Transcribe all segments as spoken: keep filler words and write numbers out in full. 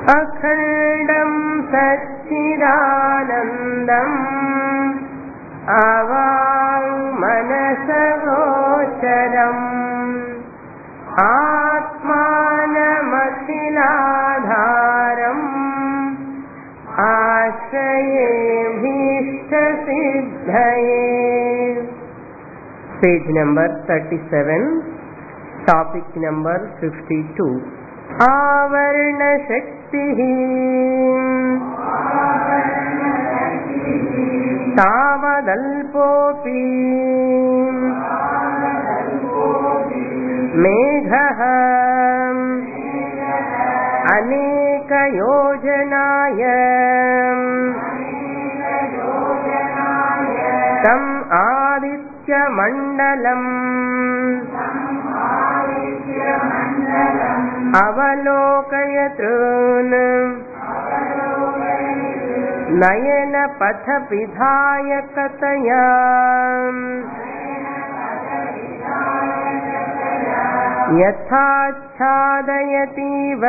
అఖండం సచ్చిదానందం అవాంగ్మనసగోచరం ఆత్మానమఖిలాధారం ఆశ్రయే భీష్టసిద్ధయే. Page number thirty seven, topic number fifty two. ఆవరణ శక్తి తావదల్పోపి మేఘః అనేకయోజనాయ తం ఆదిత్యమండలం అవలోకయతృన్ నయన పథ విధాయకతయా యథాచ్ఛాదయతీవ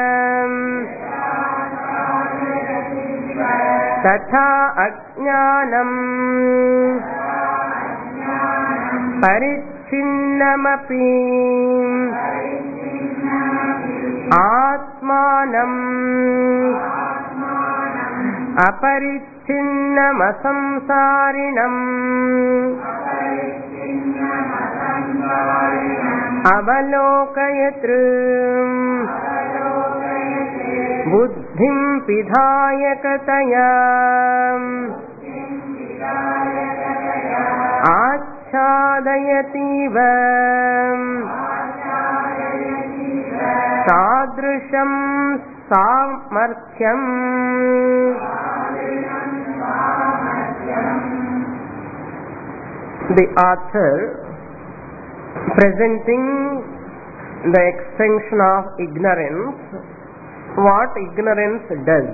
తథా అజ్ఞానం పరిచ్ఛిన్నమపి ఆత్మానం అపరిచ్ఛిన్నమసంసారిణం అవలోకయతృ బుద్ధిం విధాయకతయా ఆచ్ఛాదయతీవ తాదృశం సామర్థ్యం the author presenting the extension of ignorance, what ignorance does.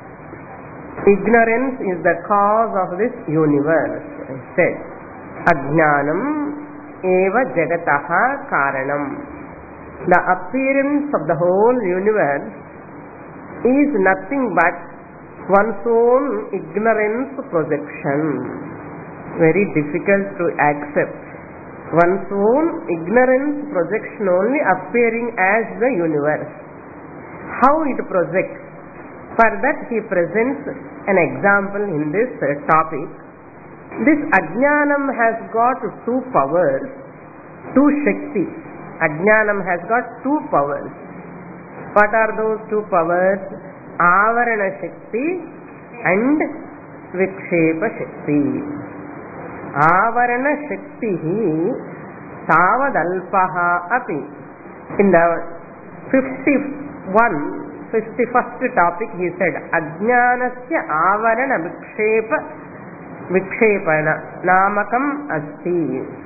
Ignorance is the cause of this universe. I said ajnanam eva jagataha karanam. The appearance of the whole universe is nothing but one's own ignorance projection. Very difficult to accept. One's own ignorance projection only appearing as the universe. How it projects? For that he presents an example in this uh, topic. This ajnanam has got two powers, two shaktis. Ajnanam has got two powers. What are those two powers? Avarana Shakti and Vikshepa Shakti. Avarana Shakti Savadalpaha api. In the fifty-one, fifty-first topic he said Ajnanasya Avarana Vikshepa Vikshepana Namakam Asti.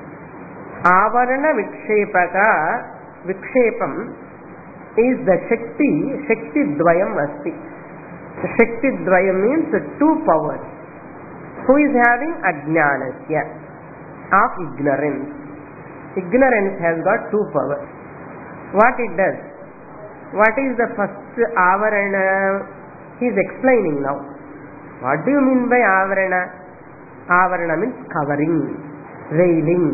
Avarana Vikshepaka Vikshepam is the Shakti, Shakti Dvayam Asti. Shakti Dvayam means two powers. Who is having Ajnanasya, of ignorance. Ignorance has got two powers. What it does? What is the first Avarana? He is explaining now. What do you mean by Avarana? Avarana means covering, veiling.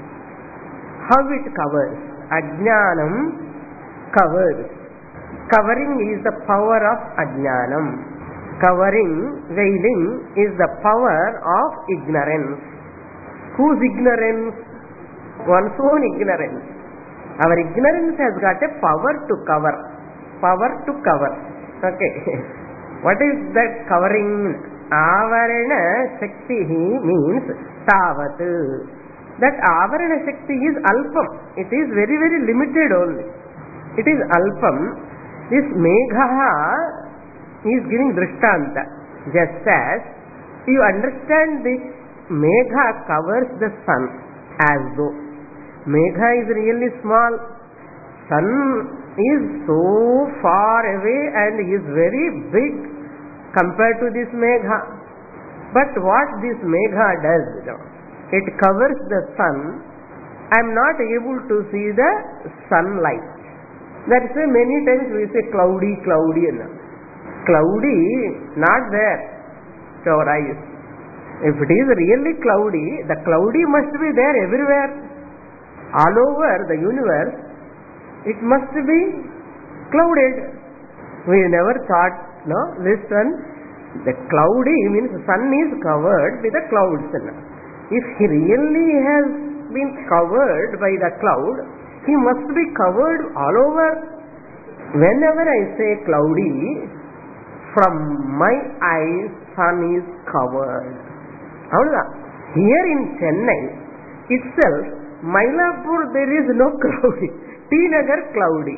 How it covers? Ajnanam covers. Covering is the power of Ajnanam. Covering, veiling is the power of ignorance. Whose ignorance? One's own ignorance. Our ignorance has got a power to cover. Power to cover. Okay. What is that covering? Avarana Shakti means Tavat. That Avarana Shakti is Alpam. It is very very limited only. It is Alpam. This Megha is giving Drishtanta. Just as you understand this, Megha covers the sun as though. Megha is really small. Sun is so far away and is very big compared to this Megha. But what this Megha does, it covers the sun. I am not able to see the sunlight. That's why many times we say cloudy, cloudy. cloudy, not there to our eyes. If it is really cloudy, the cloudy must be there everywhere. All over the universe, it must be clouded. We never thought, no, listen, the cloudy means the sun is covered with the clouds. If he really has been covered by the cloud, he must be covered all over. Whenever I say cloudy, from my eyes, sun is covered. Here in Chennai itself, Mylapore, there is no cloudy. T Nagar cloudy.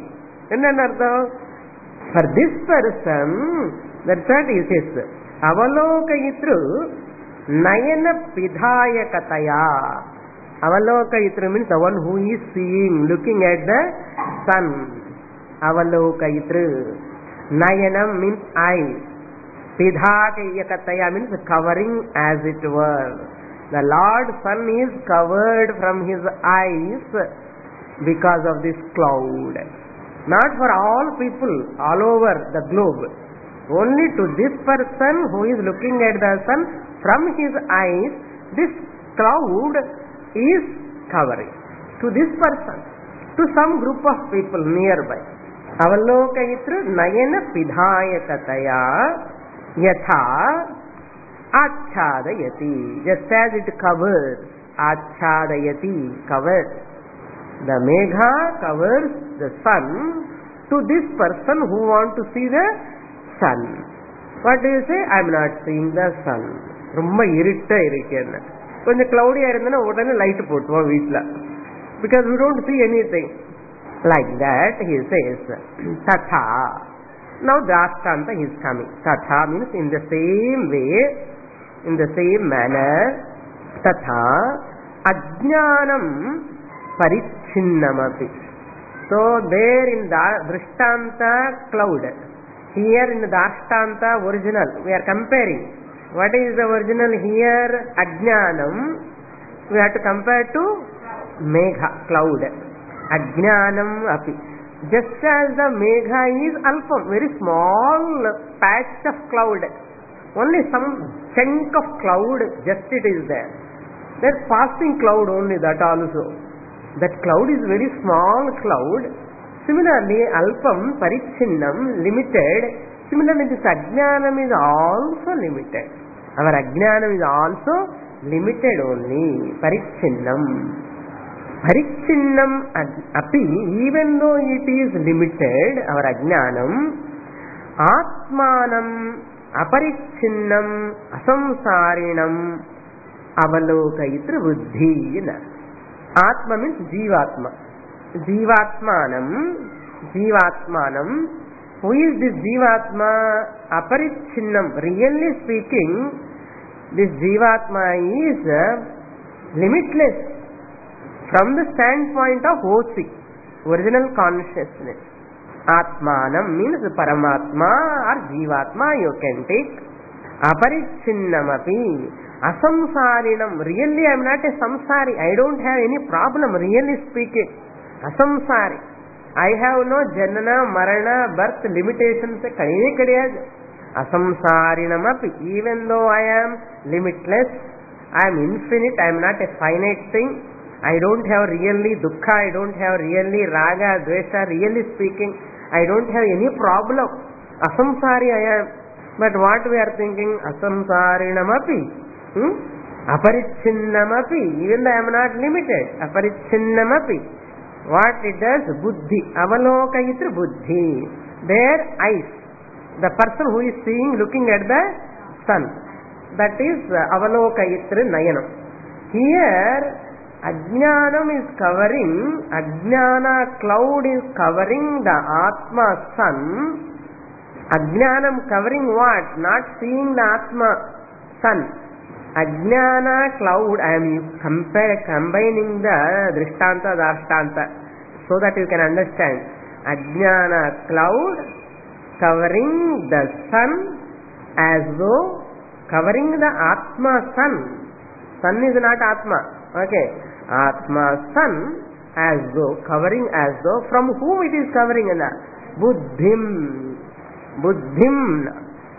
For this person, that's what he says. Avalokayitru nayana pidhayakataya. Avalokayitru means the one who is seeing, looking at the sun. Avalokayitru. Nayanam means eyes. Pidhayakataya means covering, as it were. The Lord Sun is covered from his eyes because of this cloud. Not for all people all over the globe. Only to this person who is looking at the sun from his eyes, this cloud is covering. To this person, to some group of people nearby. Avalokayitru nayana pidhayakataya yatha achadayati. Just as it covers, achadayati, covers. The megha covers the sun to this person who want to see the sun. What do you say? I am not seeing the sun. ரொம்ப இருட்டா இருக்கேன்னு. கொஞ்சம் cloudy-ஆ இருந்தனா உடனே light போட்டுவோம் வீட்ல. Because we don't see anything. Like that he says, tatha. Now drashtanta is coming. Tatha means in the same way, in the same manner, tatha ajnanam parichinnamapi. So there in the drishtanta cloud, here in the dashtanta original, we are comparing. What is the original here? Ajnanam. We have to compare to megha, cloud. Ajnanam api. Just as the megha is alpam, very small patch of cloud. Only some chunk of cloud, just it is there. There passing cloud only, that also. That cloud is very small cloud. Similarly, alpam, parichinnam, limited. Similarly, this ajnanam is also limited. Our ajnanam is also limited only. Parichinnam. Parichinnam api, even though it is limited, our ajnanam, atmanam, aparichinnam, asamsarinam, avalokayitra buddhi. Atma means jivatma. Jivatmanam, jivatmanam. Who is this jivatma? Aparichinnam. Really speaking, this jivatma is limitless from the standpoint of O C, original consciousness. Atmanam means Paramatma or Jivatma, you can take. Aparichinnamapi, asamsarinam. Really I am not a samsari. I don't have any problem, really speaking. Asamsari. I have no janana, marana, birth limitations. Kadine kadiyadu. Asamsarinamapi. Even though I am limitless, I am infinite, I am not a finite thing. I don't have really dukkha, I don't have really raga, dvesha, really speaking, I don't have any problem. Asamsari I am. But what we are thinking? Asamsarinamapi. Hmm? Aparichinnamapi. Even though I am not limited. Aparichinnamapi. What it does? Buddhi. Avalokayitra buddhi. Their eyes. The person who is seeing, looking at the sun. That is avalokayitra nayanam. Here, Ajnanam is covering, Ajnana cloud is covering the Atma sun. Ajnanam covering what? Not seeing the Atma sun. Ajnana cloud, I am compare, combining the Drishtanta, Dashtanta, so that you can understand. Ajnana cloud covering the sun as though covering the Atma sun. Sun is not Atma. Okay. Atma sun as though, covering as though, from whom it is covering? Buddhim. Buddhim.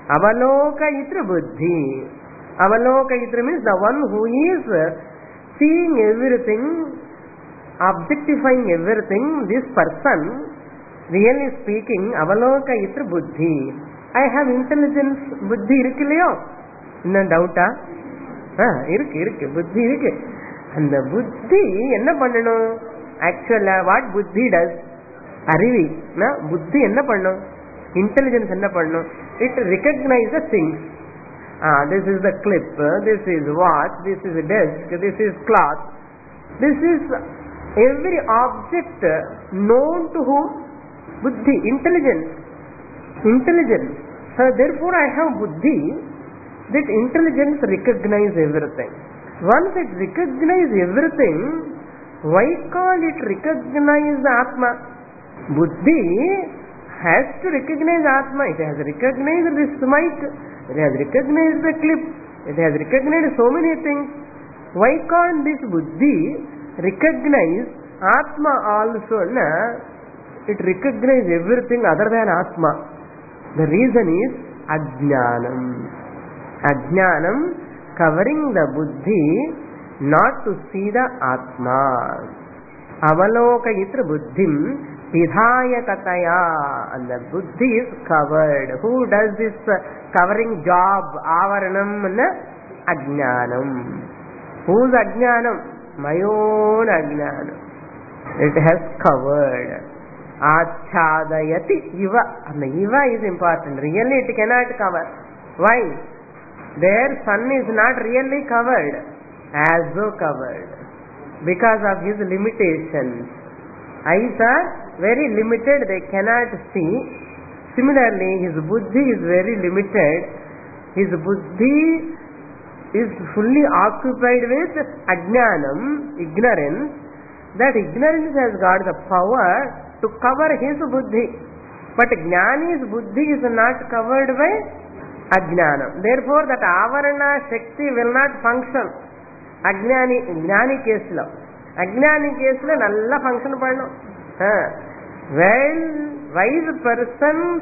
Avalokayitra buddhi. Avalokayitra means the one who is seeing everything, objectifying everything. This person, really speaking, Avalokayitra buddhi. I have intelligence, buddhi irukkillayo? Inna doubta? Ha, irukku, irukku, buddhi irukku. And the buddhi, enna pannanum? Actually, what buddhi does? Arivi, na? Buddhi enna pannum? Intelligence enna pannum? It recognizes things. Ah, this is the clip, this is watch, this is a desk, this is cloth. This is every object known to whom? Buddhi, intelligence. Intelligence. So therefore I have buddhi, that intelligence recognizes everything. Once it recognizes everything, why can't it recognize Atma? Buddhi has to recognize Atma. It has recognized this mic, it has recognized the clip, it has recognized so many things. Why can't this buddhi recognize Atma also? Na? It recognizes everything other than Atma. The reason is Ajnanam. Ajnanam covering the buddhi not to see the Atma. Avalokayitra buddhim pidhaya kataya. And the buddhi is covered. Who does this covering job? Avaranam na Ajnanam. Whose Ajnanam? My own Ajnanam. It has covered. Achadayati iva. And the iva is important. Really it cannot cover. Why? Their sun is not really covered, as though covered, because of his limitations. Eyes are very limited, they cannot see. Similarly, his buddhi is very limited. His buddhi is fully occupied with ajnanam, ignorance. That ignorance has got the power to cover his buddhi. But jnani's buddhi is not covered by ajnanam. Therefore, that avarana shakti will not function. Ajnani, jnani case lo. Ajnani case lo nalla function padno. When wise person's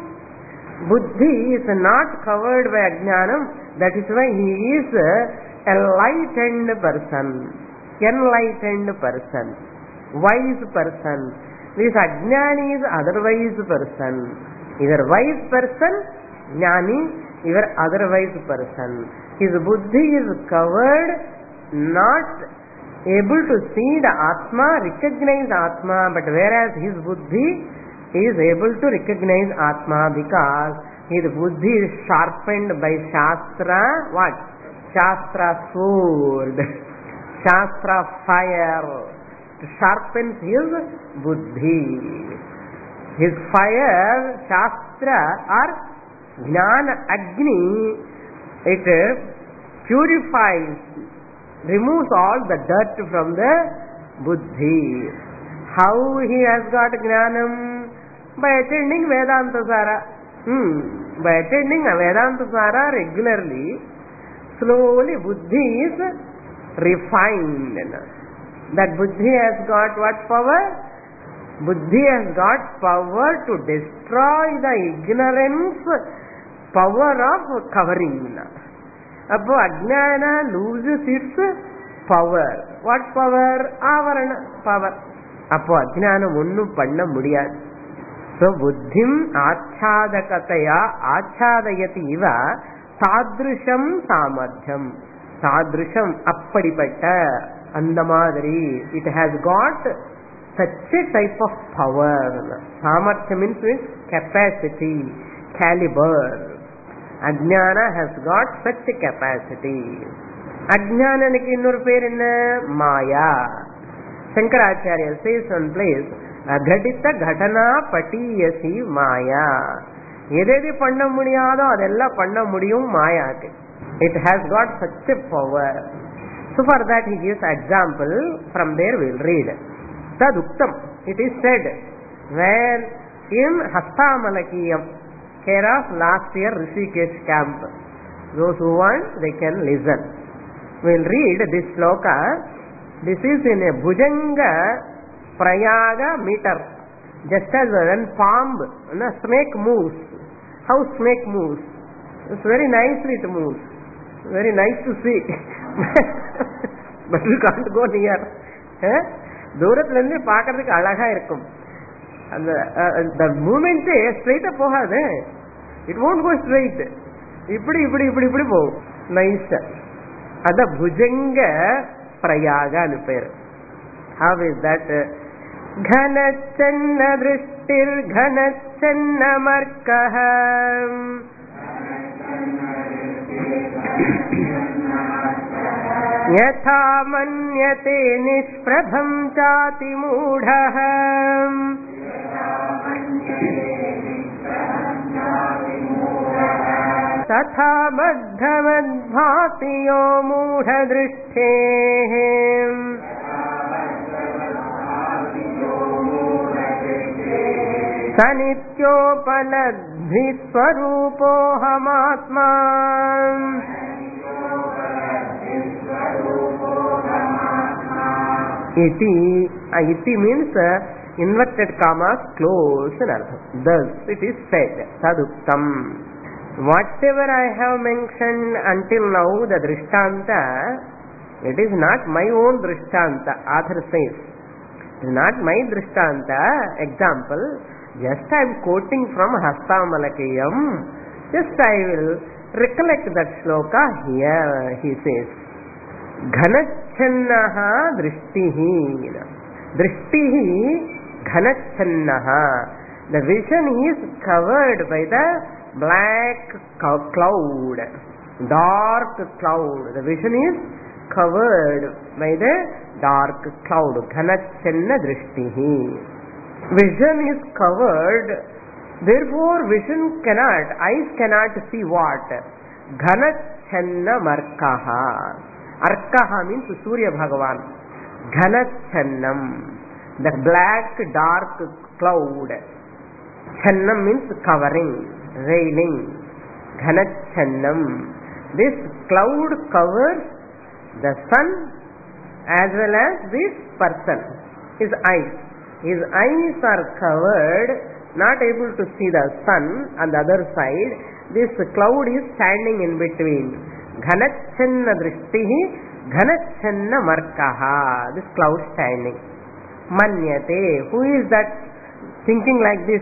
buddhi is not covered by ajnanam, that is why he is a enlightened person. Enlightened person. Wise person. This ajnani is otherwise person. Either wise person, jnani, either otherwise person. His buddhi is covered, not able to see the Atma, recognize Atma, but whereas his buddhi is able to recognize Atma because his buddhi is sharpened by Shastra. What? Shastra sword. Shastra fire. It sharpens his buddhi. His fire, Shastra, or Jnana Agni, it purifies, removes all the dirt from the buddhi. How he has got Jnanam? By attending Vedanta Sara. Hmm. By attending Vedanta Sara regularly, slowly buddhi is refined. That buddhi has got what power? Buddhi has got power to destroy the ignorance power of covering. Appo ajnana loses its power. What power? Avarana power. Appo ajnana onnu panna mudiyadu. So buddhim achadakataya achadayati iva tadrusham samadhyam. Tadrusham appadipatta and madari. It has got such a type of power. Samarthya means capacity, caliber. Ajnana has got such a capacity. Ajnananiki innor per enna? Maya. Shankaracharya says one place, aghadita ghatana patiyasi maya. Ededi panna mudiyado adella panna mudiyum mayake. It has got such a power. So for that he gives example. From there we will read. Taduktam. It is said where in Hastamalakiyam, care of last year Rishikesh camp. Those who want, they can listen. We will read this sloka. This is in a Bhujanga Prayaga meter. Just as when palm, no, snake moves. How snake moves? It's very nicely it moves. Very nice to see. But you can't go near. தூரத்துல இருந்து பாக்கிறதுக்கு அழகா இருக்கும். அந்த the movement straight up போகாது. It won't go straight. இப்படி இப்படி இப்படி இப்படி போகும். Nice. அத புஜங்க பிரயாகன்னு பேரு. How is that? घनच्चन्न दृष्टिर घनच्चन्न मर्कः यथा मन्यते निष्प्रभं चाति मूढः तथा बद्धवद्भाति यो मूढदृष्टेः स नित्योपलब्धि स्वरूपोऽहमात्मा iti. Iti means uh, inverted commas close in artham. Thus it is said taduktam. Whatever I have mentioned until now, the drishtanta, it is not my own drishtanta. Author says it is not my drishtanta. Example, just I am quoting from Hastamalakiyam. Just I will recollect that shloka here. He says घनच्छन्नः दृष्टिः दृष्टिः घनच्छन्नः. The vision is covered by the black cloud, dark cloud. The vision is covered by the dark cloud. घनच्छन्न दृष्टिः. Vision is covered, therefore vision cannot, eyes cannot see what? घनच्छन्न मर्कः. Arkaha means Surya Bhagavan. Ghanachannam, the black dark cloud. Channam means covering, veiling. Ghanachannam. This cloud covers the sun as well as this person, his eyes. His eyes are covered, not able to see the sun on the other side. This cloud is standing in between. Ghanachanna drishtihi ghanachanna markaha. This cloud standing. Manyate. Who is that thinking like this?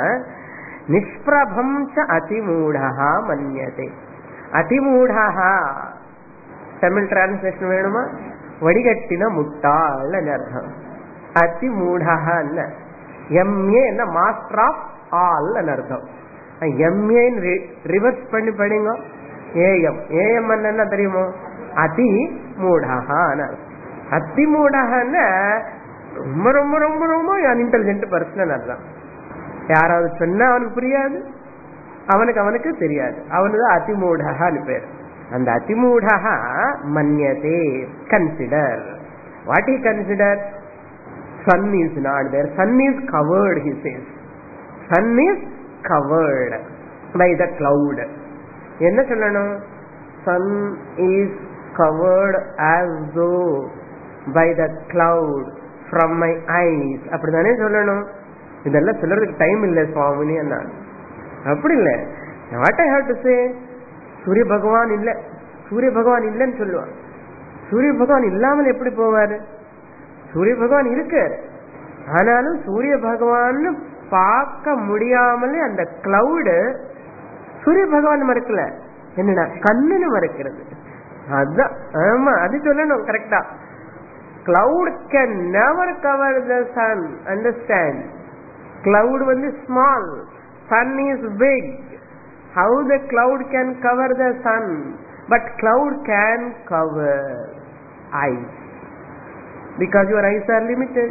Nishprabham cha atimudhaha manyate. Atimudhaha. Tamil translation veduma. Vadigattina muttal ani artham. Atimudhaha anna. Yamye na master of all ani artham. Yamye in reverse panni padinga. ஏயம் ஏயம் என்ன தெரியுமோ? அதி மூடஹான. அதி மூடஹான ரொம்ப ரொம்ப ரொம்ப ரொம்ப unintelligent person அர்த்தம். யாராவது சொன்னா அவனுக்கு புரியாது, அவனுக்கு அவனுக்கு தெரியாது. அவனுக்கு அதிமூடஹான்னு பேர். அந்த அதிமூடஹா மன்யதே, consider. What he consider? Sun is not there. Sun is covered, he says. Sun is covered by the cloud. என்ன சொல்லணும்? sun is covered as though by the cloud from my eyes. அப்படிதானே சொல்லணும். இதெல்லாம் சொல்றதுக்கு டைம் இல்லை சுவாமினி என்ன. அப்படி இல்லை. What I have to say? சூரிய பகவான் இல்ல, சூரிய பகவான் இல்லைன்னு சொல்லுவான். சூரிய பகவான் இல்லாமல் எப்படி போவாரு? சூரிய பகவான் இருக்காரு. ஆனாலும் சூரிய பகவான் பார்க்க முடியாமலே அந்த கிளவுடு சூரிய பகவான் மறுக்கல, என்னடா கண்ணுன்னு மறுக்கிறது. அதுதான் ஆமா, அது சொல்லணும் கரெக்டா. cloud can never cover the sun. Understand? Cloud வந்து small, sun is big. How the cloud can cover the sun? But cloud can cover eyes because your eyes are limited.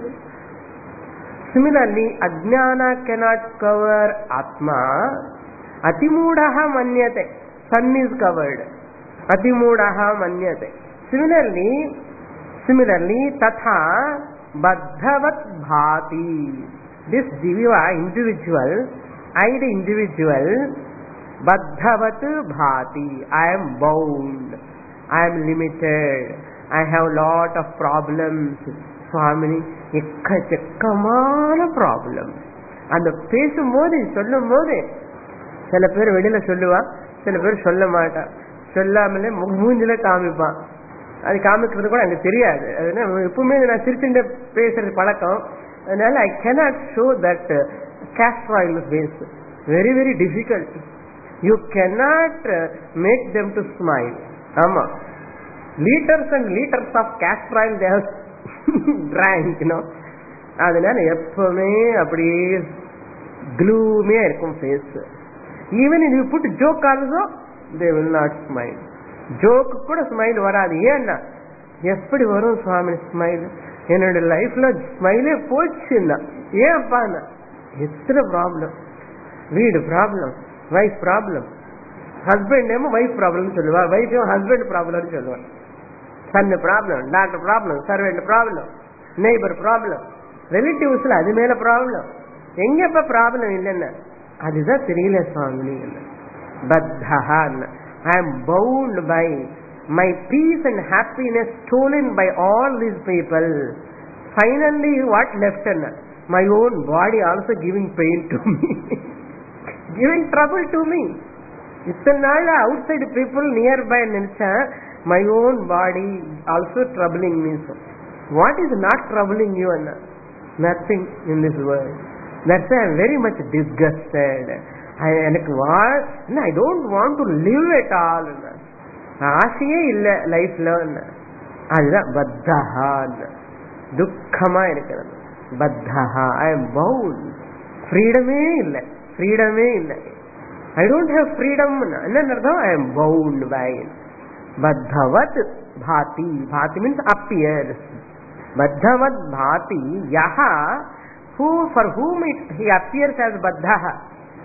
Similarly, ajnana cannot cover atma. Atimudaha manyate. Sun is covered. Atimudaha manyate. Similarly, similarly, tatha baddhavat bhati. This jiva, individual, I the individual, baddhavat bhati. I am bound. I am limited. I have lot of problems. Swamini, எக்கச்சக்கமான problem. அந்த பேசும்போது சொல்லும் போது சில பேர் வெளியில சொல்லுவா, சில பேர் சொல்ல மாட்டான், சொல்லாமலே மூஞ்சில காமிப்பான். அது காமிக்கிறது கூட எனக்கு தெரியாது. அதனால எப்பவுமே நான் சிரிச்சுட்டு பேசுறது பழக்கம். அதனால ஐ cannot show that castor oil face. Very very difficult. You cannot make them to smile. ஆமா, liters and liters of castor oil they have drank, you know. அதனால எப்பவுமே அப்படியே gloomy இருக்கும் face. Even if you put joke also, they will not smile. Joke கூட smile வராது. ஏன்னா எப்படி வரும் சுவாமி ஸ்மைல்? என்னோட லைஃப்ல ஸ்மைலே போச்சுன்னா ஏன்ப்பா, எத்தனை ப்ராப்ளம், வீடு problem, wife problem, husband name wife problem சொல்லுவா, வைஃப் ஹஸ்பண்ட் ப்ராப்ளம் சொல்லுவா, son problem, doctor problem, servant problem, neighbour problem, ரிலேட்டிவ்ஸ்ல அது மேல ப்ராப்ளம். எங்கப்ப ப்ராப்ளம் இல்லைன்னா அதுதான் தெரியல சுவாமி. பத்தஹான்னு I am bound by my peace and happiness stolen by all these people. Finally, what left? My own body also giving pain to me, giving trouble to me. Ithan naal outside people nearby nilcha, my own body also troubling me. So, what is not troubling you? Anna? Nothing in this world. That's why I am very much disgusted. எனக்கு I don't want to live at all. ஆசையே இல்லை லைஃப்ல. அதுதான் பத்தஹா, துக்கமா இருக்கிறது. பத்தஹா, ஐ am bound. ஃப்ரீடமே இல்லை, ஃப்ரீடமே இல்லை. I don't have freedom. என்ன அர்த்தம்? I am bound by. பத்தவத் பாதி, பாதி மீன்ஸ் அப்பியர்ஸ். பத்தவத் பாதி யஹா, who for whom it he appears as baddha,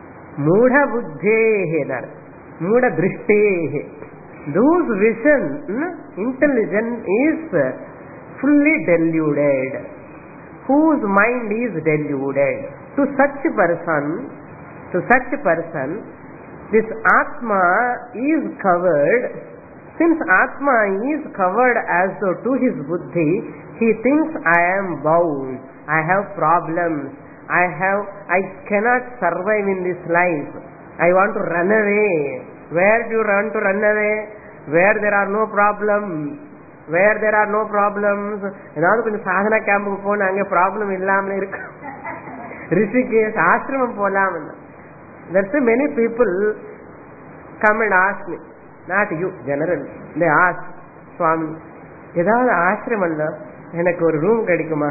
மூட புத்தேஹே, மூட திருஷ்டேஹே. Whose vision, intelligence is fully deluded, whose mind is deluded. To such person, to such person, this Atma is covered. Since Atma is covered as though to his buddhi, he thinks I am bound, I have problems, I have, I cannot survive in this life. I want to run away. Where do you run to run away? Where there are no problems. Where there are no problems. ஏதாவது கொஞ்சம் சாதனா கேம்புக்கு போன அங்கே problem இல்லாம இருக்கு. ரிஷிகேஷ் ஆசிரமம் போலாம். That's why many people come and ask me, not you, general. They ask, Swami, ஏதாவது ஆசிரமம்ல எனக்கு ஒரு ரூம் கிடைக்குமா?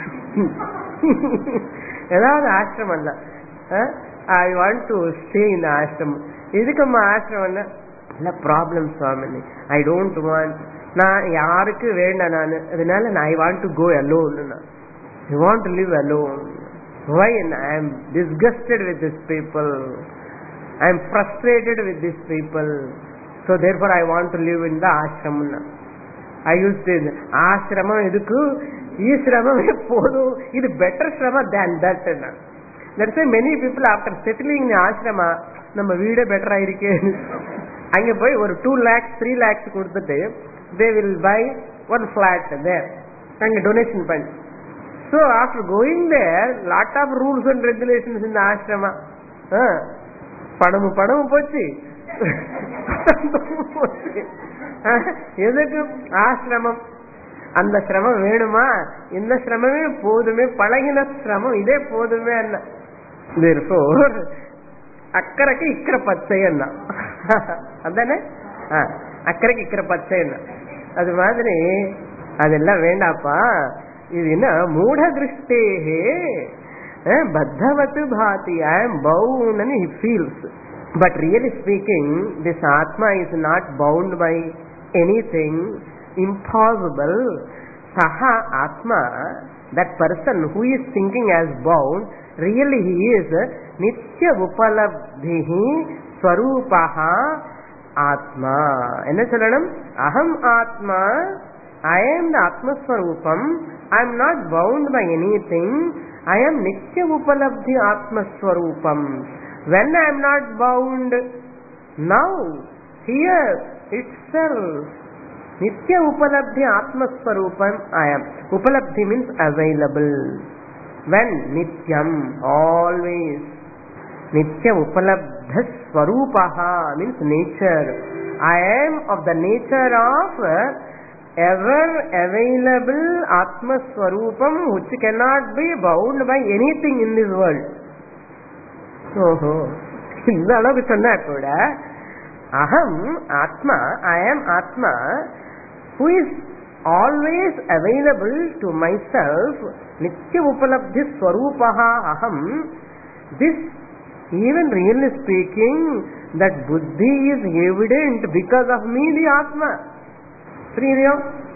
ஏதாவது ஆசிரமம் இல்ல, I want to stay in ஆசிரமம். எதுக்குமா ஆசிரமம் இல்ல? Problem Swami, I don't want, நான் யாருக்கு வேண்டாம் நான், அதனால நான் I want to go alone. I want to live alone. Why? I am disgusted with these people. I am frustrated with these people. So therefore I want to live in the ashram. I used to, ashramam edukku, ee shramam podum, idu better shrama than that. That's why many people after settling in ashrama, நம்ம வீடே பெட்டரா இருக்கே, அங்க போய் ஒரு two lakhs three lakhs கொடுத்துட்டு they will buy one flat there, அங்க donation பண்ணி. So after going there, lot of rules and regulations in the ashrama. பணமு பணமு போச்சு, எதுக்கு ஆசிரமம்? அந்த சிரமம் வேணுமா? இந்த சிரமமே போதுமே, பழகின சிரமம் இதே போதுமே. அக்கறைக்கு இக்கரை பச்சை என்ன அதானே, அக்கறைக்கு இக்கரை பச்சை என்ன, அது மாதிரி அதெல்லாம் வேண்டாப்பா. இது என்ன மூட திருஷ்டேஹே பத்தவத்து பாதி, ஐ am bound and he feels. But really speaking, this Atma is not bound by anything impossible. Saha Atma, that person who is thinking as bound, really he is Nitya Upalabdhihi Swarupaha Atma. Enna sollanum? Aham Atma, I am the Atma Swarupam, I am not bound by anything, I am Nitya Upalabdhi Atma Swarupam. When I am not bound, now, here itself, Nitya Upalabdhi Atma Swarupam I am. Upalabdhi means available. When? Nityam, always. Nitya Upalabdha Swarupaha means nature. I am of the nature of ever available Atma Swarupam, which cannot be bound by anything in this world. ஓஹோ, இந்த அளவுக்கு சொன்னா கூட aham atma, I am atma, who is always available to myself, nitya upalabdhi swarupaha aham. This, even really speaking, that buddhi is evident because of me, the atma. Sriyo,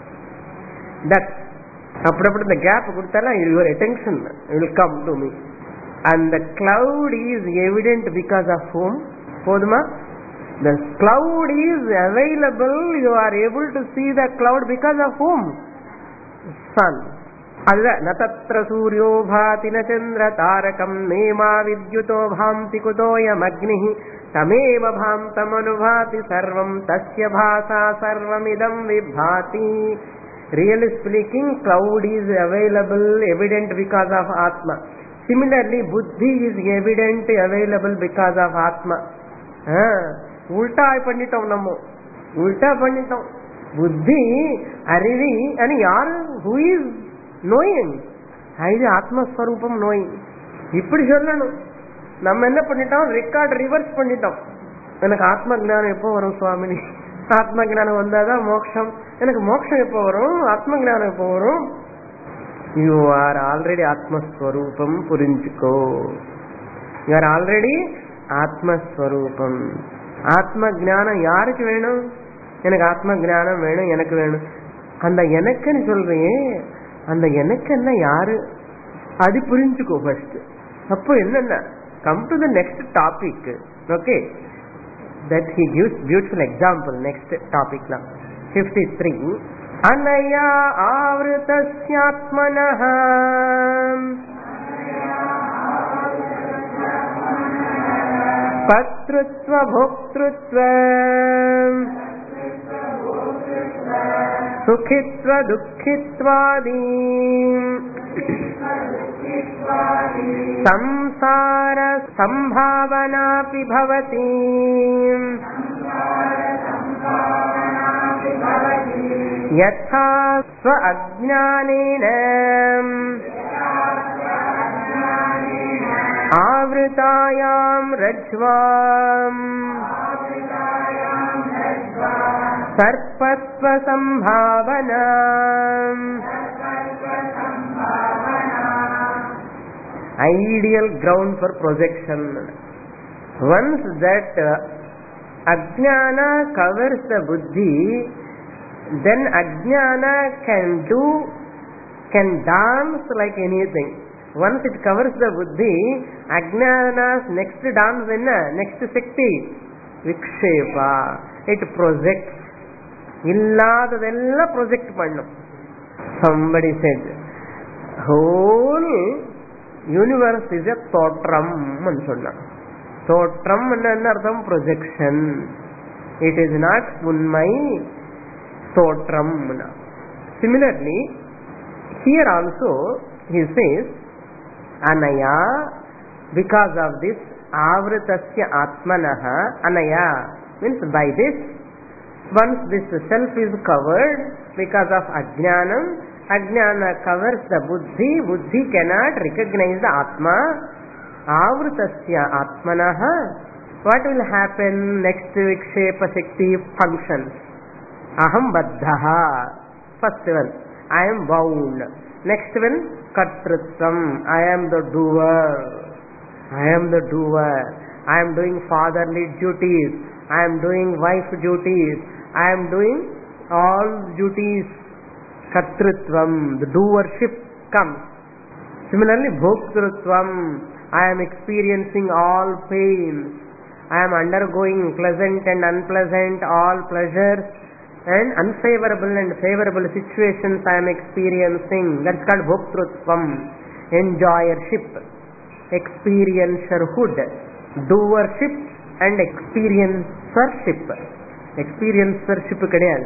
that appudu the gap kuduthala your attention will come to me. And the cloud is evident because of whom? Poduma? The cloud is available, you are able to see the cloud because of whom? Sun. Na tatra suryo bhati na chandra tarakam nema vidyuto bhamti kutoyam agnihi tameva bhamtam anubhati sarvam tasya bhasa sarvamidam vibhati. Really speaking, cloud is available, evident because of Atma. Similarly, buddhi is evident, available because of Atma. Ulta பண்ணிட்டோம், நம்ம உல்டா பண்ணிட்டோம். புத்தி அறிவி and யார், who is knowing? இது ஆத்மஸ்வரூபம் knowing. இப்படி சொல்லணும். நம்ம என்ன பண்ணிட்டோம், ரெக்கார்ட் ரிவர்ஸ் பண்ணிட்டோம். எனக்கு ஆத்ம ஞானம் எப்போ வரும் சுவாமினி? ஆத்ம ஞானம் வந்தாதான் மோட்சம். எனக்கு மோட்சம் எப்போ வரும்? ஆத்ம ஞானம் எப்போ வரும்? You are already Atma Swarupam, purinchiko. You are already Atma Swarupam. Atma Jnana யாருக்கு வேணும்? எனக்கு ஆத்ம ஞானம் வேணும், எனக்கு வேணும். அந்த எனக்குன்னு சொல்றீங்க, அந்த எனக்கு என்ன யாரு? அது புரிஞ்சுக்கோ ஃபர்ஸ்ட். அப்போ என்னன்னா, come to the next topic. Okay, that he gives beautiful example. Next topic la fifty-three. Anaya avritasyaatmanah patrutva bhoktrutva sukhitva dukkhitvaadi samsara sambhavanapi bhavati yatha sva ajnanena avritayam rajvam sarpatva sambhavana. Ideal ground for projection. Once that uh, ajnana covers the buddhi, then ajnana can do, can dance like anything. Once it covers the buddhi, ajnana's next dance is next shakti, vikshepa. It projects. Illadadella project pannum. Somebody said, whole universe is a totram anna. Totram anna artham projection. It is not unmai totram. Similarly, here also he says, anaya, because of this avritasya atmanaha, anaya means by this, once this self is covered because of ajnanam, ajnana covers the buddhi, buddhi cannot recognize the atma. Avritasya atmanaha, what will happen next? Vikshepa shakti functions. Aham baddhaha, first one, I am bound. Next one, kartrutvam, I am the doer. I am the doer. I am doing fatherly duties. I am doing wife duties. I am doing all duties. Kartrutvam, the doership comes. Similarly, bhoktrutvam, I am experiencing all pains. I am undergoing pleasant and unpleasant, all pleasures and unfavorable and favorable situations I am experiencing. That's called bhoktrutvam, enjoyership, experiencerhood, doership and experiencership. Experiencership kadiyal,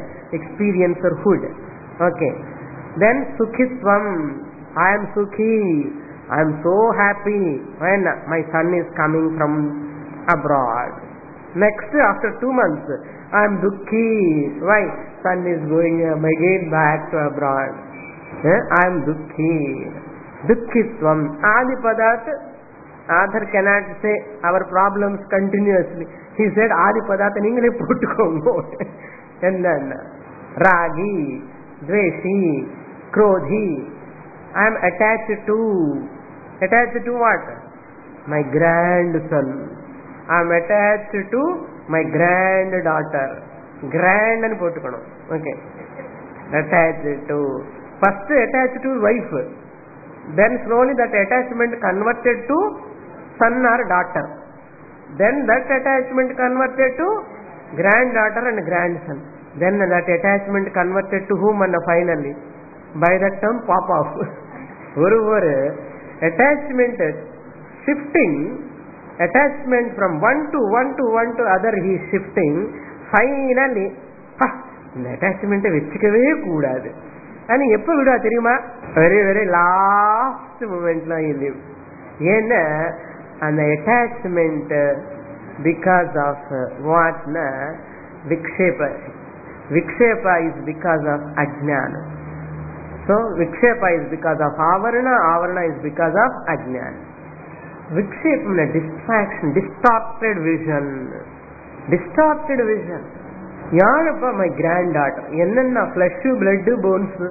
experiencerhood. Okay. Then sukhitvam, I am sukhi. I am so happy when my son is coming from abroad. Next, after two months, I am dukhi. Why? Son is going again back to abroad. Eh? I am dukhi. Dukhitvam. Adi Padat. Author cannot say our problems continuously. He said Adi Padat in English put Kongo. And then Ragi, Dveshi, Krodhi. I am attached to. Attached to what? My grandson. I am attached to my granddaughter. Grand and put Kongo. Okay. Attached to. First attached to wife. Then slowly that attachment converted to son or daughter. Then that attachment converted to granddaughter and grandson. Then that attachment converted to whom and finally by that term pop off. ஒரு ஒரு attachment shifting, attachment from one to one to one to other he is shifting. Finally இந்த attachment வச்சுக்கவே கூடாது ஆனா எப்ப விடா தெரியுமா? Very very last மூமெண்ட்ல live. ஏன்னா அந்த attachment because of what na vikshepa. Vikshepa is because of ajnana. So vikshepa is because of avarana, avarana is because of ajnana. Vikshepa means distraction, distorted vision. Distorted vision. யாருப்பா my granddaughter என்னென்ன flesh blood bones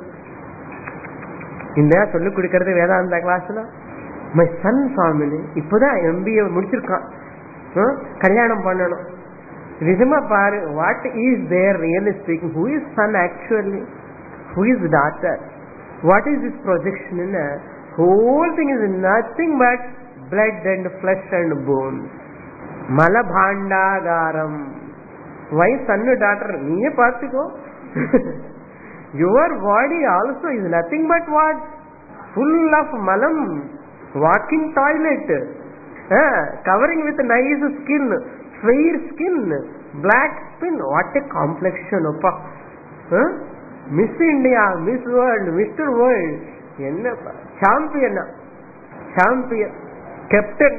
இந்த சொல்லி கொடுக்கறது வேதாந்தா கிளாஸ்ல. My son family இப்பதான் MBA முடிச்சிருக்கான், கல்யாணம் பண்ணணும். நிஜமா பாரு, what is there really speaking, who is son actually, who is daughter, what is this projection? Whole thing is nothing but blood and flesh and bone. மலபாண்டாகாரம். Why son daughter? நீயே பார்த்துக்கோ. Your body also is nothing but what? Full of malam, walking toilet, uh, covering with nice skin, fair skin, black skin. What a complexion! Oppa, huh? Miss India, Miss World, Mister World. Enna champion, champion, captain.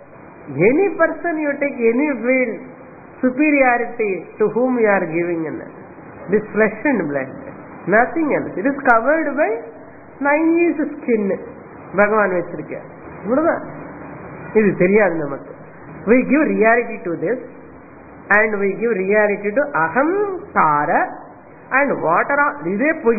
Any person you take, any field. Superiority to whom you are giving in this flesh and blood, nothing else. It is covered by nice skin. Bhagavan vechirukka mudva idu theriyadu namakku. We give reality to this and we give reality to aham tara and what are ide poi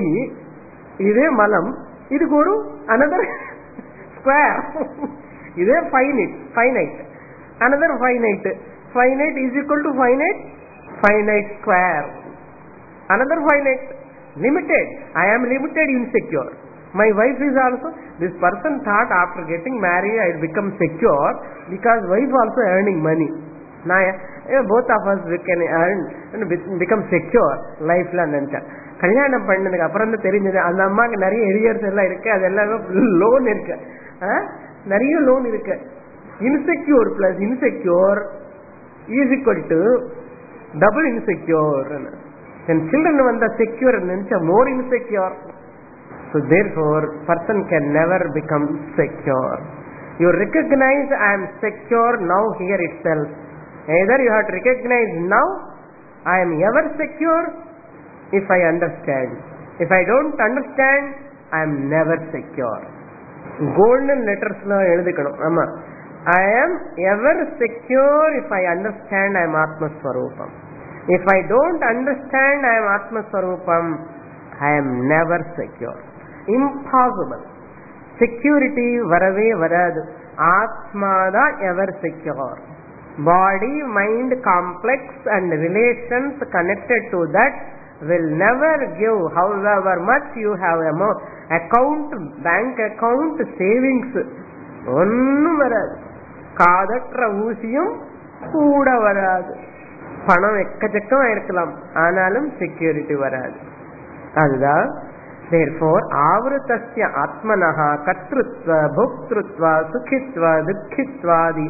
ide malam idu goru another square ide finite finite another finite. Finite is equal to finite, finite square. Another finite, limited. I am limited, insecure. My wife is also, this person thought after getting married I become secure because wife also earning money. Now both of us we can earn and become secure life la nanta. கல்யாணம் பண்ணதுக்கு அப்புறம் தான் தெரிஞ்சது அந்த அம்மாக்கு நிறைய எரியர்ஸ் எல்லாம் இருக்கு, அது எல்லாமே லோன் இருக்கு, நிறைய லோன் இருக்கு. Insecure plus insecure is equal to double insecure. When children vanda secure nencha more insecure. So therefore person can never become secure. You recognize I am secure now here itself. Either you have to recognize now I am ever secure if I understand. If I don't understand I am never secure. Golden letters la eludikano. Amma I am ever secure if I understand I am Atma Swarupam. If I don't understand I am Atma Swarupam, I am never secure. Impossible. Security varave varadu. Atma da ever secure. Body, mind, complex and relations connected to that will never give however much you have amount, account, bank account, savings. ஒன்னும் வராது. காதற்ற ஊசியும் கூட வராது. பணம் எக்கச்சக்கமா இருக்கலாம், ஆனாலும் security வராது. அதுதான் therefore ஆவருத்தஸ்ய ஆத்மனஹ கர்த்ருத்வ போக்த்ருத்வ சுகித்வ துக்கித்வாதி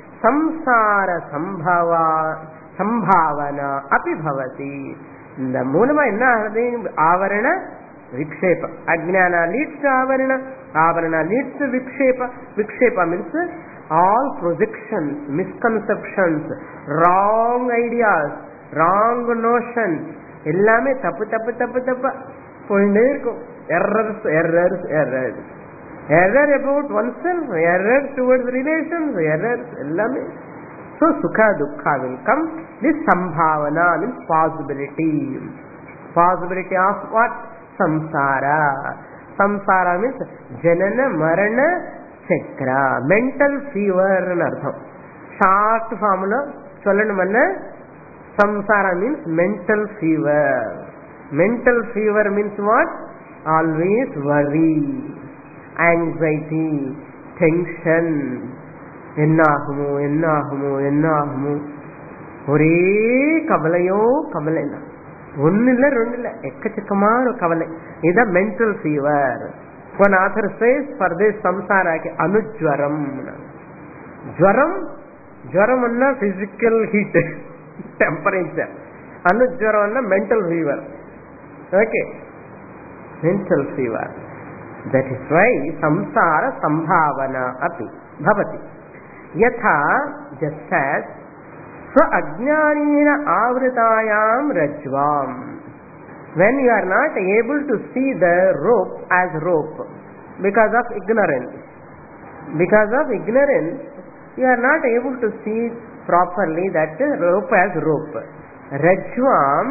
சம்சார சம்பவா சம்பாவனா அபி பவதி. இந்த மூலமா என்ன ஆகுது? ஆவரண vikshepa. Ajnana leads to avarana, avarana leads to vikshepa. Vikshepa means all projections, misconceptions, wrong ideas, wrong notions, எல்லாமே தப்பு தப்பு தப்பு தப்பு போயிட்டே இருக்கும். Errors, errors, errors. Error about oneself, error towards relations, errors, எல்லாமே. So sukha dukkha will come. This sambhavana means possibility. Possibility of what? Samsara. Samsara means janana marana chakra. Mental fever అని అర్థం. షార్ట్ ఫామ్ లో చొల్లనమన్న samsara means mental fever. Mental fever means what? Always worry, anxiety, tension. என்னாகுமோ என்னாகுமோ என்னாகுமோ ஒரே கவலையோ கவலைனா ஒன்னு இல்ல ரெண்டு இல்ல எக்கச்சக்கமான கவலை. இதான் mental fever. One author says for this சம்சாராக்கு அனுஜ்வரம். ஜுவரம் ஜுவரம் அண்ணா பிசிக்கல் ஹீட் టెంపరేచర్. అనుజ్వరం అన్న mental fever. Okay, mental fever. That is why సంసార సంభావన అపి భవతి. యథా జస్ట్ యాజ్ స్వ అజ్ఞానేన ఆవృతాయాం రజ్వాం. when you are not able to see the rope as rope because of ignorance, because of ignorance you are not able to see properly that rope as rope. Rajvam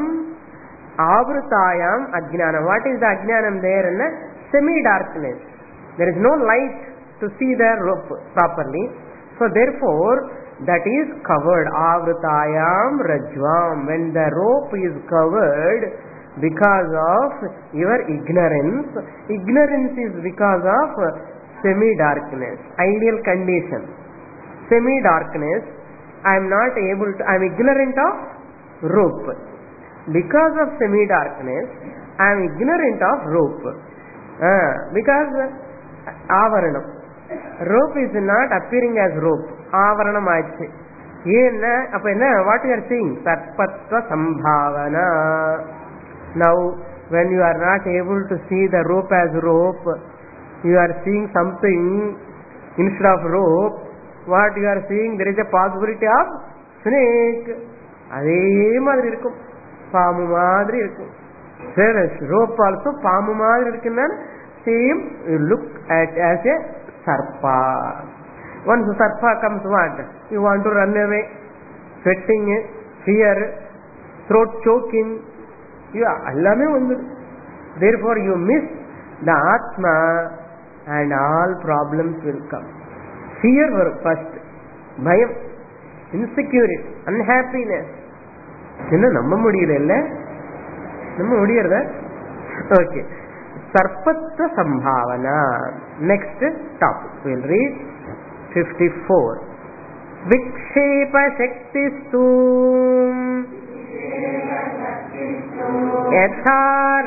avrutayam ajnanam. What is the ajnanam there? In a semi darkness, there is no light to see the rope properly, so therefore that is covered. Avrutayam rajvam. When the rope is covered because of your ignorance, ignorance is because of semi darkness, ideal condition. Semi darkness, I am not able to, I am ignorant of rope. Because of semi darkness I am ignorant of rope. uh, because avaranam, rope is not appearing as rope. Avaranam aachu. Yenna appo enna, what you are saying? Sarpatva sambhavana. Now when you are not able to see the rope as rope, you are seeing something instead of rope. What you are seeing, there is a possibility of snake. அதே மாதிரி இருக்கும், பாம்பு மாதிரி இருக்கும். rope also பாம்பு மாதிரி இருக்குன்னா same you look at as a sarpa. Once the sarpa comes, what? You want to run away, sweating, fear, throat choking, you allame undu. Therefore you miss the atma and all problems will come. Fear first, bhayam, insecurity, unhappiness. என்ன நம்ப முடியல இல்ல, நம்ம முடியறதா? Okay, சர்ப்பத்வ சம்பாவனா. Next topic will read fifty-four. விக்ஷேப சக்திஸ்து யதா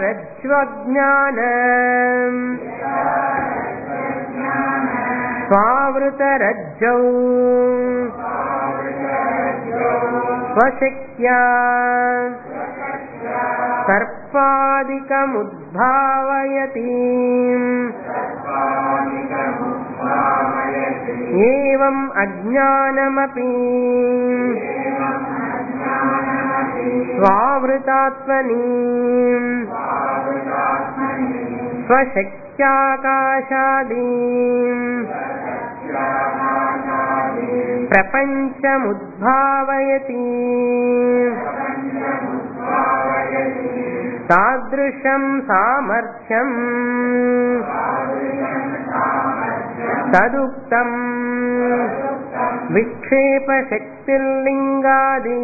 ரஜ்வஜ்ஞானம் ஸ்வாவ்ருத ரஜ்ஜௌ ஸ்வசக்யா சர்ப்பாதிகமுத்பாவயதி. ஏவம் அஜ்ஞானமபி ஸ்வாவ்ருதாத்மனி ஸ்வசக்யாகாశాదీ ప్రపంచముద్భావయతి. తాదృశం సామర్థ్యం తదుక్తం విక్షేప శక్తిర్లింగాదీ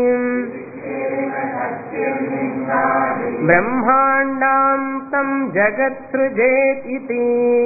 బ్రహ్మాండాంతం జగత్సృజేత్ ఇతి.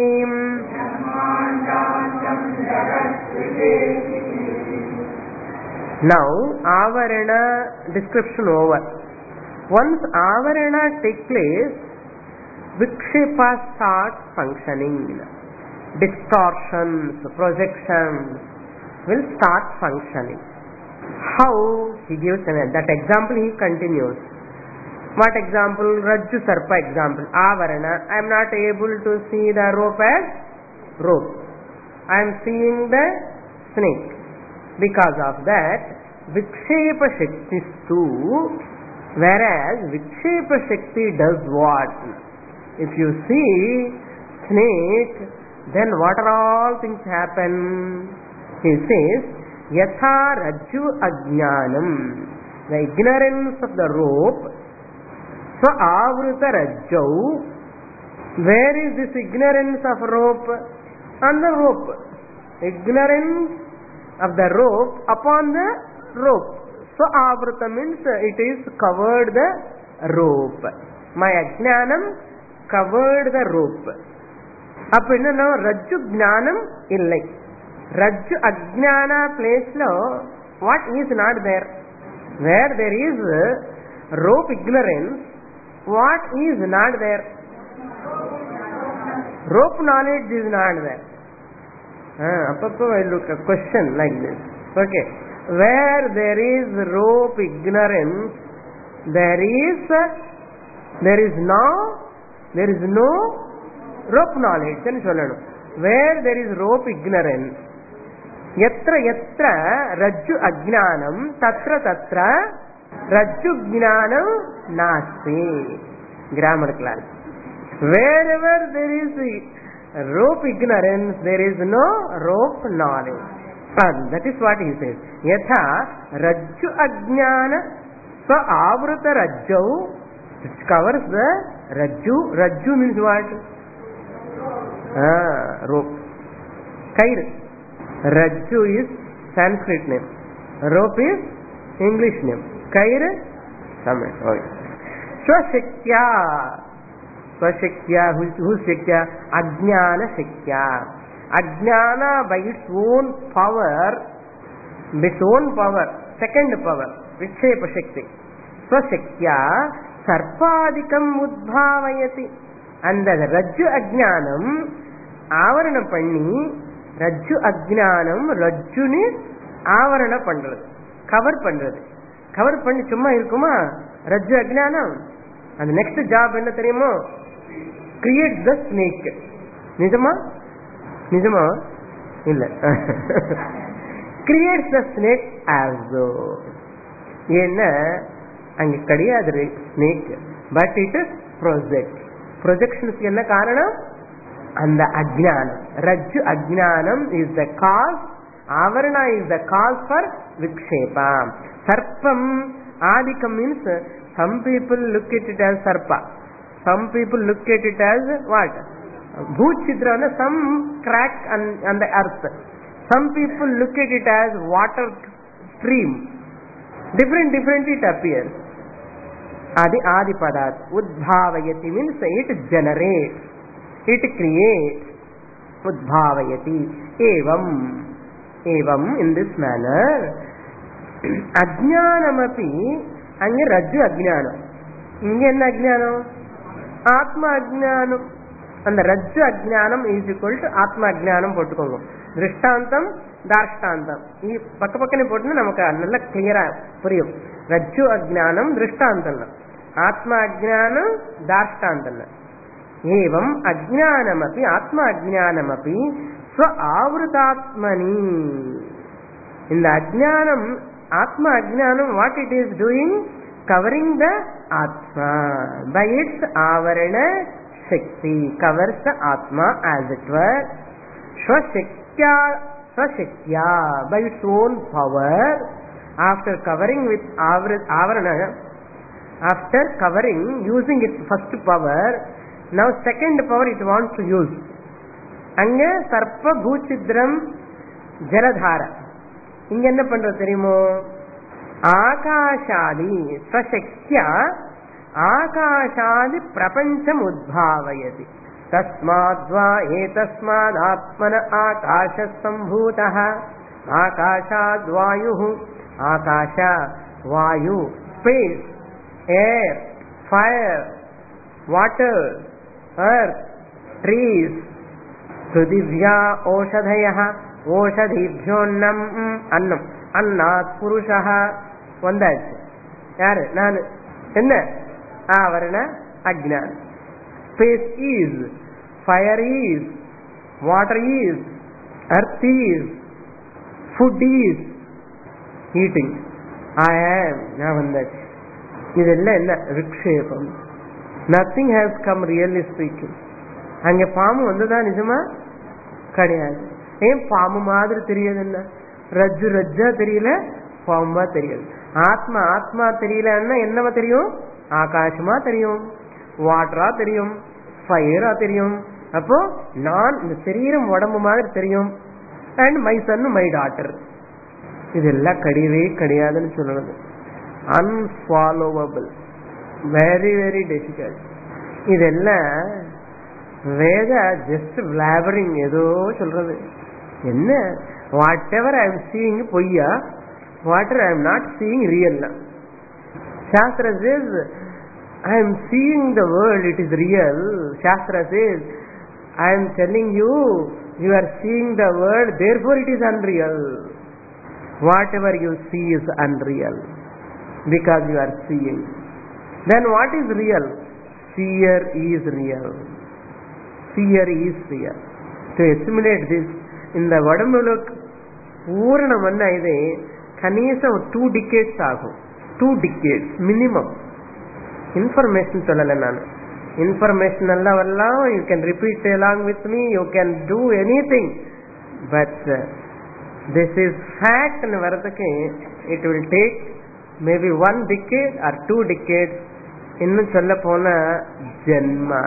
Now avarana description over. Once avarana take place, vikshepa start functioning. Distortions, projections will start functioning. How? He gives an, that example he continues. What example? Rajju Sarpa example. Avarana. I am not able to see the rope as rope. I am seeing the snake. Because of that, Vikshepa Shakti too. Whereas Vikshepa Shakti does what? If you see snake, then what are all things happen? He says, Yatha Rajju Ajnanam. The ignorance of the rope. So Avruta Rajjau. Where is this ignorance of rope? On the rope. Ignorance of the rope upon the rope. So Avruta means it is covered the rope. My Ajnanam covered the rope. Appadina now Rajju Jnanam illai. Rajju Ajnana place lo what is not there? Where there is rope ignorance, what is not there? Rope knowledge is not there. Ah, apappa I look a question like this. Okay. Where there is rope ignorance, there is there is no there is no rope knowledge. Where there is rope ignorance, yatra yatra rajju ajnanam tatra tatra rajju jnanam nasti. Grammar class. Wherever there is rope ignorance, there is no rope knowledge. And that is what he says. Yatha rajju ajnana sa avruta rajjau, which covers the rajju. Rajju means what? Ah, rope. Kair. Rajju is Sanskrit name. Rope is English name. Kair, Tamil. Okay. Swashaktya. Swashaktya. Whose Shaktya? Ajnana Shaktya. Ajnana by its own power, its own power, second power, Vikshepa Shakti. Swashaktya sarpadikam udbhavayati. And the Rajju Ajnanam avarana panni, Rajju Ajnanam Rajjuni avarana pandrathu. Cover pandrathu. Cover panni chumma irukuma Rajju Ajnanam. And the next job enna theriyumo? Create the snake. Nijama? Nijama? Illa. Creates the snake also. Yenna ange kadiyadru snake, but it is project. Projections ki enna karanam? And the ajnanam. Rajju ajnanam is the cause. Avarana is the cause for vikshepa. Sarpam adikam means some people look at it as sarpa. Some people look at it as what? Bhuchidra, some crack on, on the earth. Some people look at it as water stream. Different, different it appears. Adi adi padat. Udbhavayati means it generates. It creates. Udbhavayati. Evam. Evam in this manner. Ajnanamapi. Ange rajju ajnanam. Inge enna ajnanam? Atma ajnanam. And the Rajju Ajnanam is equal to Atma Ajnanam pottukongo. Drishtantam, Darshtantam. Ee pakka pakkane pottunna namukku nalla clear puriyum. Rajju Ajnanam Drishtantam. Atma Ajnanam Darshtantam. Evam Ajnanamapi Atma Ajnanamapi Swa Avrutatmani. In the Ajnanam, Atma Ajnanam, what it is doing? Covering the Atma by its Avarana Shakti, covers the Atma as it were. Swashaktya, Swashaktya, by its own power, after covering with Avarana, after covering, using its first power, now second power it wants to use. Anga Sarpa Bhuchidram Jaladhara. Inga enna pandra theriyumo? Akashadi, Swashaktya Akashadi prapancham udbhavayati. Tasmadva etasmad atmana akasha sambhutaha. Akashad vayuhu. Akasha, vayu, space, air, fire, water, earth, trees. Prudivya oshadhayaha. Oshadhibhyonnam annam. Annat purushaha. Vandachu. Yaru? Nanu. Enna? avarana ajnana. Space is, fire is, water is, earth is, food is, eating. I am, நான் வந்தாச்சு. இதெல்லாம் என்ன? விக்ஷேபம். Nothing has come really speaking. அங்க பாம்பு வந்ததா நிஜமா? கிடையாது. ஏன் பாம்பு மாதிரி தெரியுது? என்ன ரஜ்ஜு ரஜ்ஜா தெரியல, பாம்பா தெரியுது. ஆத்மா ஆத்மா தெரியலன்னா என்னவா தெரியும்? ஆகாசமா தெரியும், வாட்டரா தெரியும், ஃபயரா தெரியும். அப்போ நான் இந்த சரீரம் உடம்பு மாதிரி தெரியும். And my son my daughter. இதெல்லாம் கிடையவே கிடையாதுன்னு சொல்றது. Unfollowable, very very difficult. இதெல்லாம் வேத ஜஸ்ட் விளாபரிங், ஏதோ சொல்றது. என்ன? Whatever I am seeing பொய்யா, whatever I am not seeing real. சாஸ்திர says I am seeing the world, it is real. Shastra says I am telling you, you are seeing the world, therefore it is unreal. Whatever you see is unreal because you are seeing. Then what is real? Seer is real. Seer is real. To assimilate this, இந்த உடம்புல பூரணம் என்ன இது? கணீசம் two decades ஆகும். Two decades minimum. Information சொல்லல நான். Information எல்லாம் வரலாம். You can repeat along with me, you can do anything. But this is fact வரதுக்கு it will take maybe one decade or two decade. இன்னும் சொல்ல போன ஜென்மா.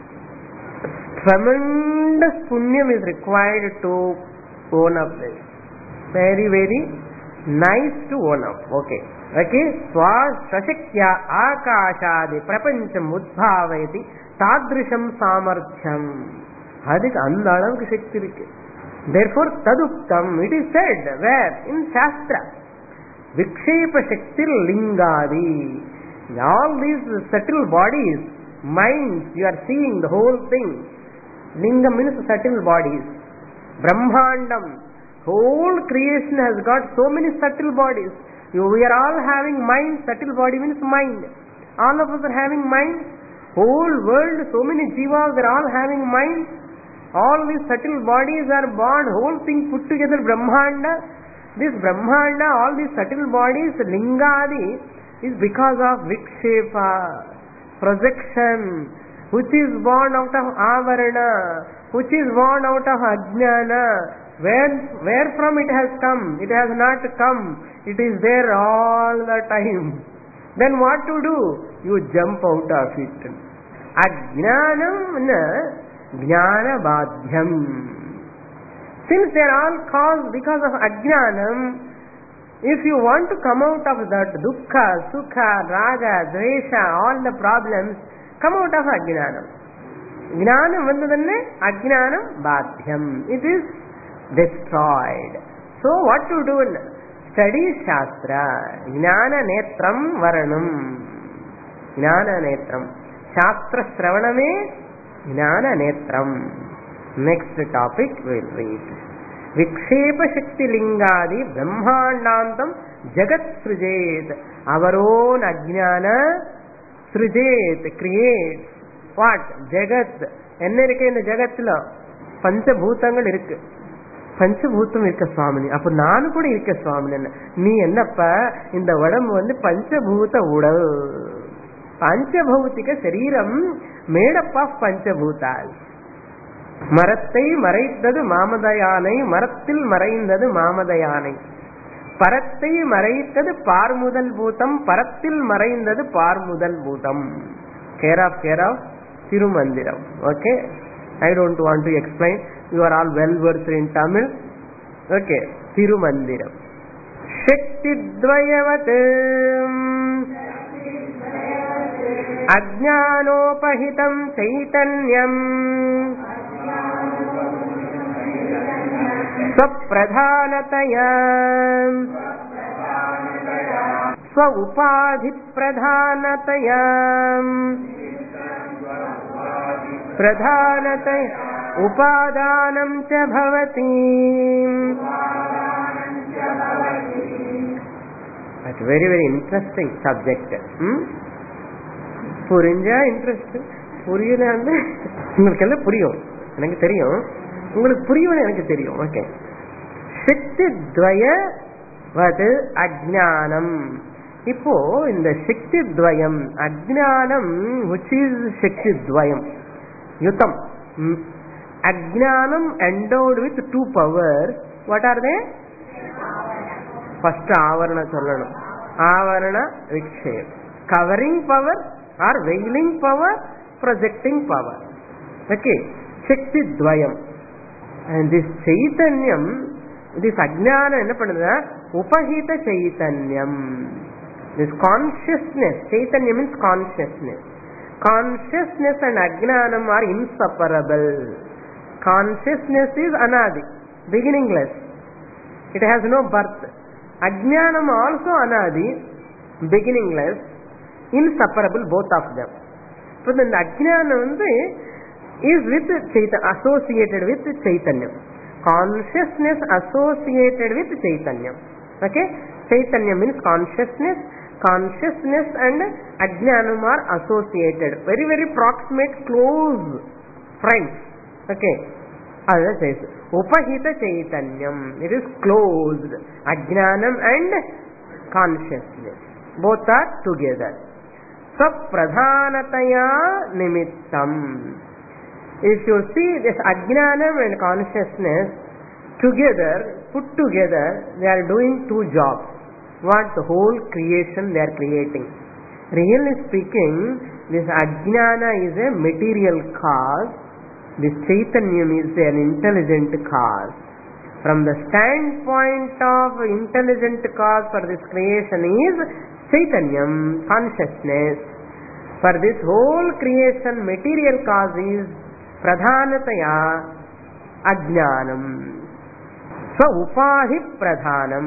Tremendous punyam is required to own up this. Very very nice to own up. Okay. Okay. Swashaktya akashadi prapancham udbhavayati tadrisham samarthyam. Adhik அந்த அளவுக்கு சக்தி இருக்கு. Therefore taduktam, it is said where in Shastra, vikshepa shakti lingadi. All these subtle bodies, minds, you are seeing the whole thing. Lingam means subtle bodies. Brahmandam, whole creation has got so many subtle bodies. You, we are all having mind. Subtle body means mind. All of us are having mind. Whole world, so many jivas are all having mind. All these subtle bodies are born. Whole thing put together, Brahmanda. This Brahmanda, all these subtle bodies, Lingadi, is because of Vikshepa, projection, which is born out of avarana, which is born out of ajnana. Where, where from it has come? It has not come. It is there all the time. Then what to do? You jump out of it. Ajnanam na jnana badhyam. Since they are all caused because of ajnanam, if you want to come out of that dukkha, sukha, raga, dvesha, all the problems, come out of ajnanam. Jnanam vandadanne ajnanam badhyam. It is destroyed. So what to do? Study Shastra. Jnana netram varanam. Jnana netram. Shastra shravaname jnana netram. Next topic we will read. Vikshepa shakti lingadi brahmandantam jagat srujet. Our own ajnana srujet, creates. What? Jagat. என்ன இருக்கு இந்த ஜகத்துல? பஞ்சபூதங்கள் இருக்கு. பஞ்சபூதம் இருக்க சுவாமினி. அப்ப நானும் கூட இருக்க சுவாமினி. நீ என்னப்பா இந்த உடம்பு வந்து பஞ்சபூத உடல், பஞ்சபௌத்திக சரீரம், மேடப் ஆஃப் பஞ்சபூதால். மரத்தை மறைத்தது மாமதயானை, மரத்தில் மறைந்தது மாமதயானை. பரத்தை மறைத்தது பார்முதல் பூதம், பரத்தில் மறைந்தது பார்முதல் பூதம். Care of care of Tirumantiram. Okay, I don't want to explain. You are all well versed in Tamil. Okay, Tirumandiram. Shakti dvayavat ajnanopahitam chaitanyam swapradhanataya swaupadhipradhanataya pradhanataya upadanam cha bhavati. That's very very interesting subject. Hmm? புரிஞ்சா interest, புரியல உங்களுக்கு எல்லாம் புரியும், எனக்கு தெரியும். உங்களுக்கு புரியும், எனக்கு தெரியும். ஓகே. சக்தி துவய வது அஜ்ஞானம். இப்போ இந்த சக்தி துவயம் அஜ்ஞானம், which is சக்தி துவயம் யுத்தம். அஜ்ஞானம் endowed with two powers. What are they? First ஆவரண சொல்லணும். ஆவரண விக்ஷேப், covering power or veiling power, projecting power. Okay. சக்தி துவயம். And this chaitanyam, this ajnana என்ன பண்ணுதுன்னா உபஹித சைத்தன்யம். This consciousness, chaitanya means consciousness. Consciousness and ajnanam are inseparable. Consciousness is anadi, beginningless. It has no birth. Ajnanam also anadi, beginningless, inseparable, both of them. So then the ajnanam is with chaitanya, associated with chaitanya. Consciousness associated with chaitanya. Okay. Chaitanya means consciousness. Consciousness and ajnanam are associated, very very proximate, close friends. Okay. Other says upahita chaitanyam, it is closed. Ajnanam and consciousness, both are together. So pradhanataya nimittam. If you see this ajnanam and consciousness together, put together, they are doing two jobs. What? The whole creation they are creating. Really speaking, this ajnana is a material cause. This chaitanyam is an intelligent cause. From the standpoint of intelligent cause for this creation is chaitanyam, consciousness. For this whole creation, material cause is pradhanataya ajnanam. So upahi pradhanam.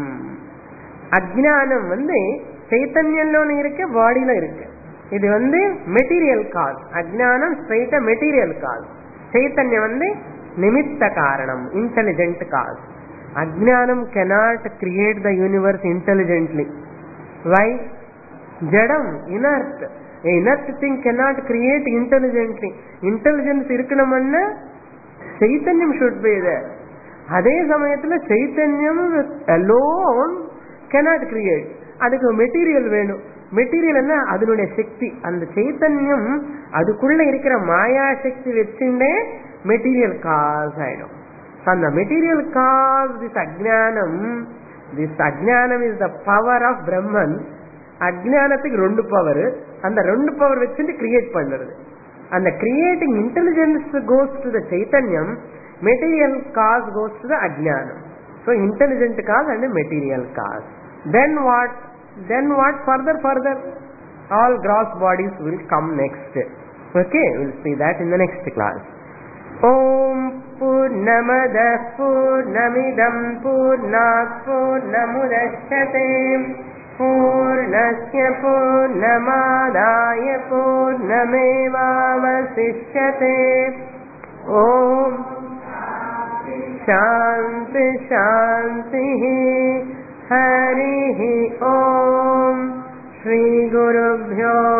அஜ்ஞானம் வந்து சைத்தன்யம்ல இருக்கு, பாடியில இருக்கு. இது வந்து material cause. அஜ்ஞானம் ஸ்ட்ரைட்டா material cause. சைத்தன்யம் வந்து நிமித்த காரணம், இன்டெலிஜென்ட் காஸ். அஜ்ஞானம் cannot create the universe intelligently. Why? ஜடம், inert. A inert thing cannot create intelligently. Intelligence இருக்கணும்னா சைத்தன்யம் should be there. அதே சமயத்துல சைத்தன்யம் alone cannot create. அதுக்கு மெட்டீரியல் வேணும். மெட்டீரியல் என்ன? அதனுடைய சக்தி. அந்த சைத்தன்யம் அதுக்குள்ள இருக்கிற மாயா சக்தி வச்சுட்டே மெட்டீரியல் காஸ் ஆயிடும். அந்த material cause this ajnanam. This ajnanam is the power of Brahman. அஜ்ஞானத்துக்கு ரெண்டு பவர். அந்த ரெண்டு பவர் வச்சுட்டு கிரியேட் பண்றது. அந்த creating intelligence goes to the chaitanyam, material cause goes to the ajnanam. So intelligent cause and material cause. Then what? Then what further? Further, all gross bodies will come next. Okay, we'll see that in the next class. Om Purnamada Purnamidam Purnat Purnamudachyate Purnasya Purnamadaya Purnamevavasishyate. Om Shanti Shanti Harihi Om Shri Gurubhyo